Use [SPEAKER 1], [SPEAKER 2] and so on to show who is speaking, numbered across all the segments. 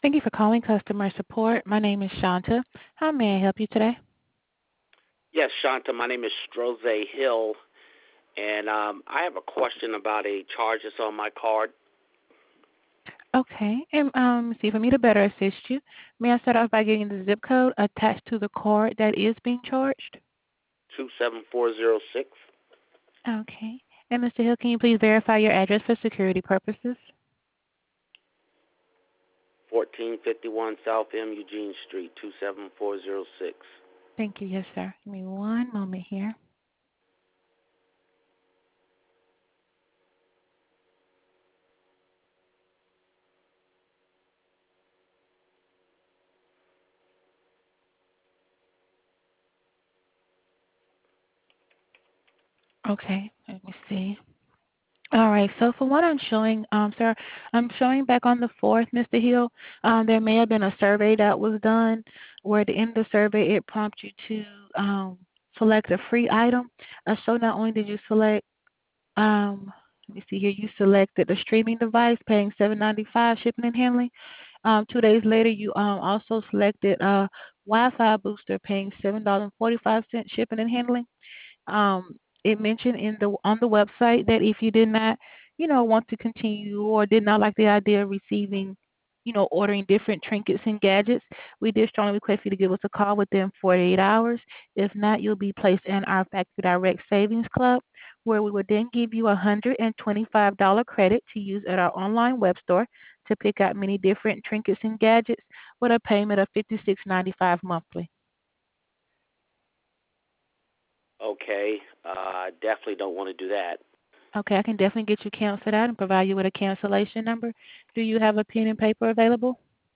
[SPEAKER 1] Thank you for calling customer support. My name is Shanta. How may I help you today?
[SPEAKER 2] Yes, Shanta, my name is Strose Hill, and I have a question about a charge that's on my card,
[SPEAKER 1] Okay, and see, for me to better assist you, may I start off by getting the zip code attached to the card that is being charged?
[SPEAKER 2] 27406,
[SPEAKER 1] Okay. And Mr. Hill, can you please verify your address for security purposes?
[SPEAKER 2] 1451 South M Eugene Street, 27406.
[SPEAKER 1] Thank you. Yes, sir. Give me one moment here. Okay, let me see. All right. So for what I'm showing, sir, I'm showing back on the 4th, Mr. Hill, there may have been a survey that was done where at the end of the survey it prompts you to select a free item. So not only did you select, let me see here, you selected the streaming device paying $7.95 shipping and handling. 2 days later, you also selected a Wi-Fi booster paying $7.45 shipping and handling. It mentioned in the on the website that if you did not, want to continue or did not like the idea of receiving, ordering different trinkets and gadgets, we did strongly request you to give us a call within 48 hours. If not, you'll be placed in our Factory Direct Savings Club, where we will then give you a $125 credit to use at our online web store to pick out many different trinkets and gadgets with a payment of $56.95 monthly.
[SPEAKER 2] Okay, I definitely don't want to do that.
[SPEAKER 1] Okay, I can definitely get you canceled out and provide you with a cancellation number. Do you have a pen and paper available?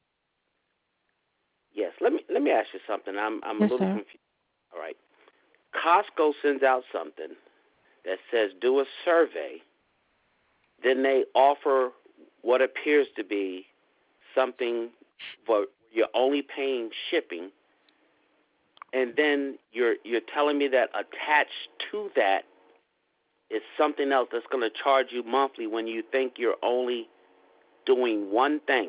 [SPEAKER 2] Yes, let me ask you something. I'm a
[SPEAKER 1] Yes,
[SPEAKER 2] little
[SPEAKER 1] sir.
[SPEAKER 2] confused. All right, Costco sends out something that says do a survey, then they offer what appears to be something for you're only paying shipping, and then you're telling me that attached to that is something else that's going to charge you monthly when you think you're only doing one thing.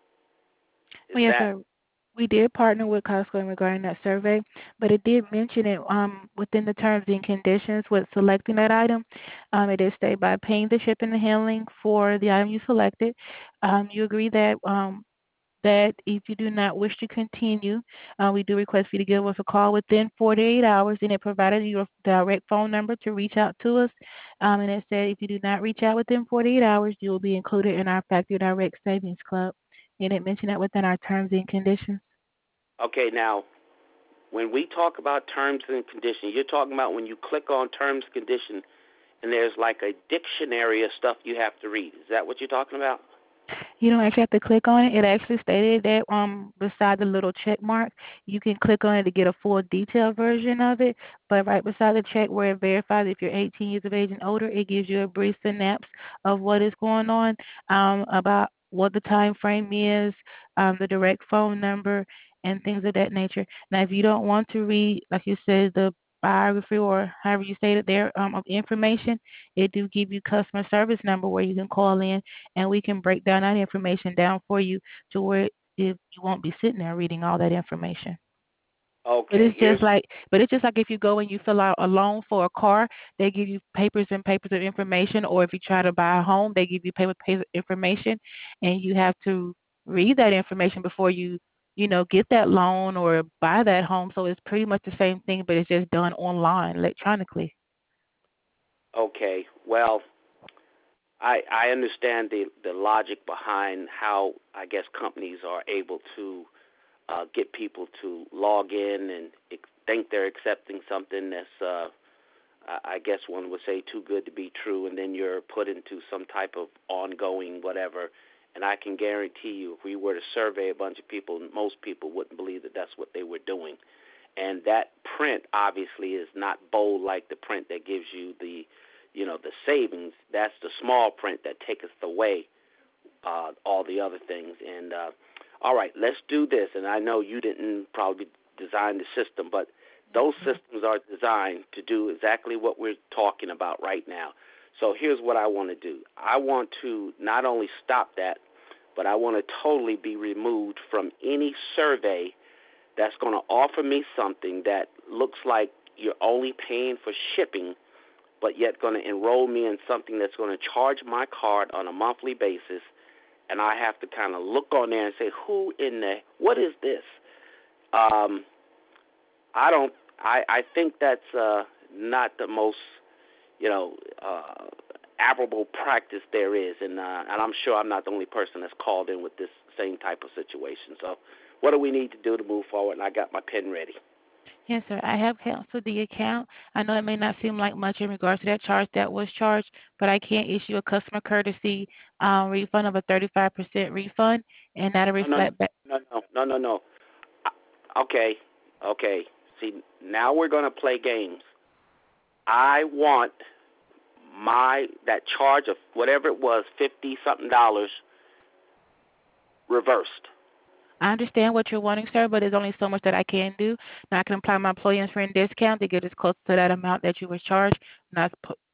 [SPEAKER 2] Is
[SPEAKER 1] Well, yes,
[SPEAKER 2] that
[SPEAKER 1] sir. We did partner with Costco in regarding that survey, but it did mention it within the terms and conditions with selecting that item. It did state by paying the shipping and handling for the item you selected. You agree that if you do not wish to continue, we do request for you to give us a call within 48 hours, and it provided your direct phone number to reach out to us. And it said if you do not reach out within 48 hours, you will be included in our Factory Direct Savings Club. And it mentioned that within our terms and conditions.
[SPEAKER 2] okay? Now, when we talk about terms and conditions, you're talking about when you click on terms and conditions, and there's like a dictionary of stuff you have to read. Is that what you're talking about?
[SPEAKER 1] You don't actually have to click on it. It actually stated that beside the little check mark, you can click on it to get a full detailed version of it. But right beside the check where it verifies if you're 18 years of age and older, it gives you a brief synapse of what is going on, about what the time frame is, the direct phone number, and things of that nature. Now, if you don't want to read, like you said, the biography or however you stated there of information, it do give you customer service number where you can call in and we can break down that information down for you to where you won't be sitting there reading all that information. But
[SPEAKER 2] Okay,
[SPEAKER 1] it's
[SPEAKER 2] here's
[SPEAKER 1] just like, if you go and you fill out a loan for a car, they give you papers and papers of information. Or if you try to buy a home, they give you paper information, and you have to read that information before you get that loan or buy that home. So it's pretty much the same thing, but it's just done online electronically.
[SPEAKER 2] okay. Well, I understand the logic behind how I guess companies are able to get people to log in and think they're accepting something that's I guess one would say too good to be true, and then you're put into some type of ongoing whatever. And I can guarantee you, if we were to survey a bunch of people, most people wouldn't believe that that's what they were doing. And that print obviously is not bold like the print that gives you the savings. That's the small print that taketh away all the other things. And all right, let's do this. And I know you didn't probably design the system, but those systems are designed to do exactly what we're talking about right now. So here's what I want to do. I want to not only stop that, but I want to totally be removed from any survey that's going to offer me something that looks like you're only paying for shipping, but yet going to enroll me in something that's going to charge my card on a monthly basis, and I have to kind of look on there and say, what is this? Um, I don't. I think that's not the most, you know, admirable practice there is, and I'm sure I'm not the only person that's called in with this same type of situation. So, what do we need to do to move forward? And I got my pen ready.
[SPEAKER 1] Yes, sir. I have canceled the account. I know it may not seem like much in regards to that charge that was charged, but I can't issue a customer courtesy refund of a 35% refund, and that'll
[SPEAKER 2] No, no, no,
[SPEAKER 1] reflect back.
[SPEAKER 2] no, no, no, no, no. Okay, okay. See, now we're going to play games. I want that charge of whatever it was, 50 something dollars, reversed.
[SPEAKER 1] I understand what you're wanting, sir, but there's only so much that I can do. Now, I can apply my employee and friend discount to get as close to that amount that you were charged. Not